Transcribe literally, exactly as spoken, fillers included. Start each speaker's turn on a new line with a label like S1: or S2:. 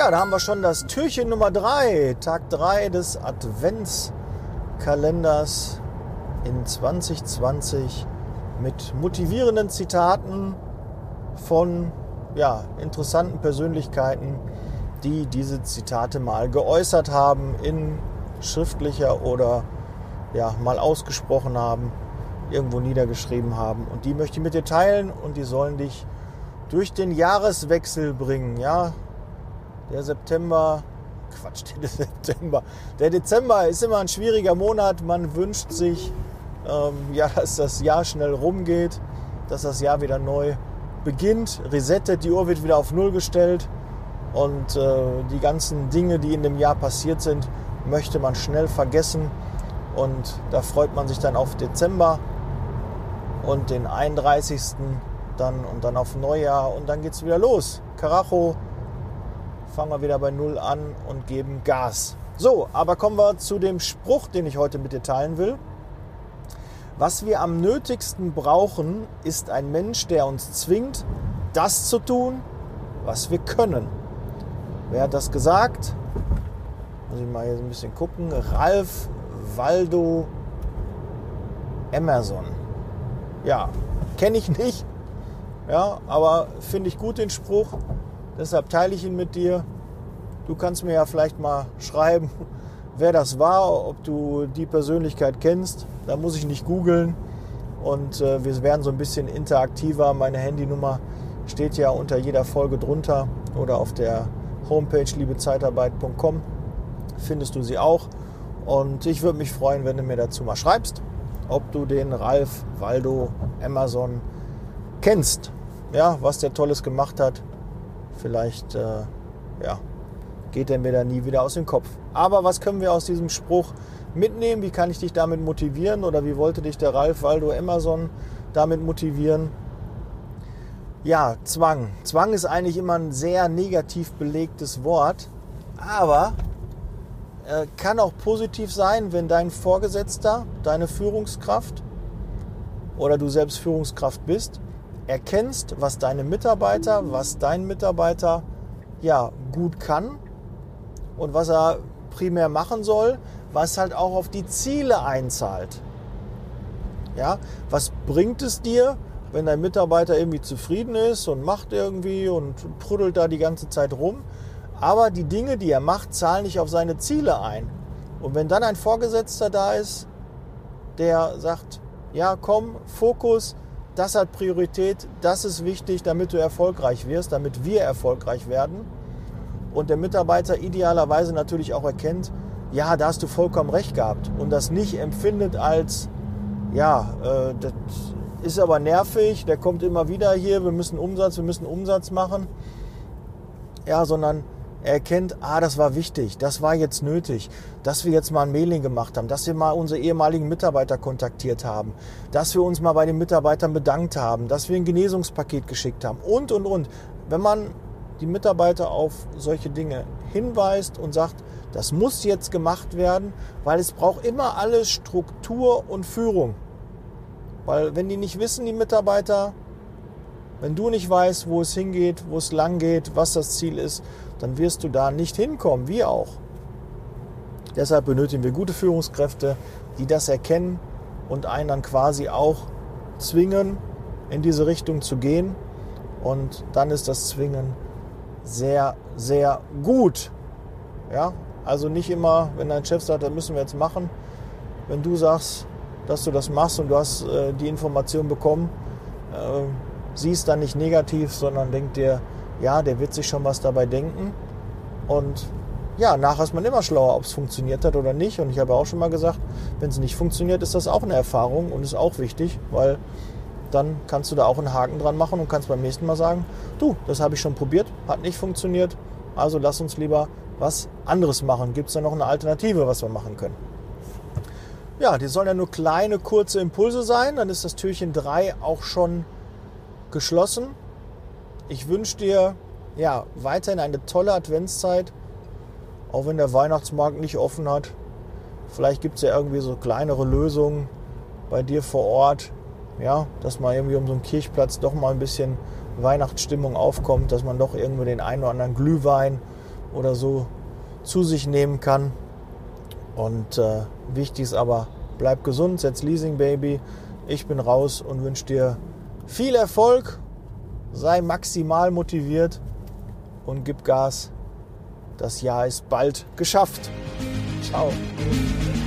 S1: Ja, da haben wir schon das Türchen Nummer drei, Tag drei des Adventskalenders in zwanzig zwanzig mit motivierenden Zitaten von ja, interessanten Persönlichkeiten, die diese Zitate mal geäußert haben, in schriftlicher oder ja, mal ausgesprochen haben, irgendwo niedergeschrieben haben. Und die möchte ich mit dir teilen und die sollen dich durch den Jahreswechsel bringen. Ja, der September, Quatsch, der September, der Dezember ist immer ein schwieriger Monat. Man wünscht sich, ähm, ja, dass das Jahr schnell rumgeht, dass das Jahr wieder neu beginnt, resettet, die Uhr wird wieder auf Null gestellt und äh, die ganzen Dinge, die in dem Jahr passiert sind, möchte man schnell vergessen und da freut man sich dann auf Dezember und den einunddreißigsten dann und dann auf Neujahr und dann geht's wieder los. Karacho, fangen wir wieder bei Null an und geben Gas. So, aber kommen wir zu dem Spruch, den ich heute mit dir teilen will. Was wir am nötigsten brauchen, ist ein Mensch, der uns zwingt, das zu tun, was wir können. Wer hat das gesagt? Muss ich mal hier ein bisschen gucken. Ralph Waldo Emerson. Ja, kenne ich nicht. Ja, aber finde ich gut den Spruch. Deshalb teile ich ihn mit dir. Du kannst mir ja vielleicht mal schreiben, wer das war, ob du die Persönlichkeit kennst. Da muss ich nicht googeln. Und äh, wir werden so ein bisschen interaktiver. Meine Handynummer steht ja unter jeder Folge drunter oder auf der Homepage liebezeitarbeit punkt com findest du sie auch. Und ich würde mich freuen, wenn du mir dazu mal schreibst, ob du den Ralph Waldo Emerson kennst. Ja, was der Tolles gemacht hat. Vielleicht äh, ja, geht er mir da nie wieder aus dem Kopf. Aber was können wir aus diesem Spruch mitnehmen? Wie kann ich dich damit motivieren? Oder wie wollte dich der Ralph Waldo Emerson damit motivieren? Ja, Zwang. Zwang ist eigentlich immer ein sehr negativ belegtes Wort. Aber äh, kann auch positiv sein, wenn dein Vorgesetzter, deine Führungskraft oder du selbst Führungskraft bist, erkennst, was deine Mitarbeiter, was dein Mitarbeiter ja gut kann und was er primär machen soll, was halt auch auf die Ziele einzahlt. Ja, was bringt es dir, wenn dein Mitarbeiter irgendwie zufrieden ist und macht irgendwie und prüdelt da die ganze Zeit rum, aber die Dinge, die er macht, zahlen nicht auf seine Ziele ein. Und wenn dann ein Vorgesetzter da ist, der sagt, ja komm, Fokus, das hat Priorität, das ist wichtig, damit du erfolgreich wirst, damit wir erfolgreich werden. Und der Mitarbeiter idealerweise natürlich auch erkennt, ja, da hast du vollkommen recht gehabt. Und das nicht empfindet als, ja, äh, das ist aber nervig, der kommt immer wieder hier, wir müssen Umsatz, wir müssen Umsatz machen. Ja, sondern er erkennt, ah, das war wichtig, das war jetzt nötig, dass wir jetzt mal ein Mailing gemacht haben, dass wir mal unsere ehemaligen Mitarbeiter kontaktiert haben, dass wir uns mal bei den Mitarbeitern bedankt haben, dass wir ein Genesungspaket geschickt haben und, und, und. Wenn man die Mitarbeiter auf solche Dinge hinweist und sagt, das muss jetzt gemacht werden, weil es braucht immer alles Struktur und Führung. Weil wenn die nicht wissen, die Mitarbeiter, wenn du nicht weißt, wo es hingeht, wo es lang geht, was das Ziel ist, dann wirst du da nicht hinkommen, wir auch. Deshalb benötigen wir gute Führungskräfte, die das erkennen und einen dann quasi auch zwingen, in diese Richtung zu gehen. Und dann ist das Zwingen sehr, sehr gut. Ja? Also nicht immer, wenn dein Chef sagt, das müssen wir jetzt machen, wenn du sagst, dass du das machst und du hast äh, die Information bekommen, äh, siehst dann nicht negativ, sondern denk dir, ja, der wird sich schon was dabei denken. Und ja, nachher ist man immer schlauer, ob es funktioniert hat oder nicht. Und ich habe auch schon mal gesagt, wenn es nicht funktioniert, ist das auch eine Erfahrung und ist auch wichtig, weil dann kannst du da auch einen Haken dran machen und kannst beim nächsten Mal sagen, du, das habe ich schon probiert, hat nicht funktioniert, also lass uns lieber was anderes machen. Gibt es da noch eine Alternative, was wir machen können? Ja, die sollen ja nur kleine, kurze Impulse sein, dann ist das Türchen drei auch schon geschlossen. Ich wünsche dir ja, weiterhin eine tolle Adventszeit, auch wenn der Weihnachtsmarkt nicht offen hat. Vielleicht gibt es ja irgendwie so kleinere Lösungen bei dir vor Ort, ja, dass mal irgendwie um so einen Kirchplatz doch mal ein bisschen Weihnachtsstimmung aufkommt, dass man doch irgendwie den einen oder anderen Glühwein oder so zu sich nehmen kann. Und äh, wichtig ist aber, bleib gesund, setz Leasing Baby. Ich bin raus und wünsche dir viel Erfolg. Sei maximal motiviert und gib Gas. Das Jahr ist bald geschafft. Ciao.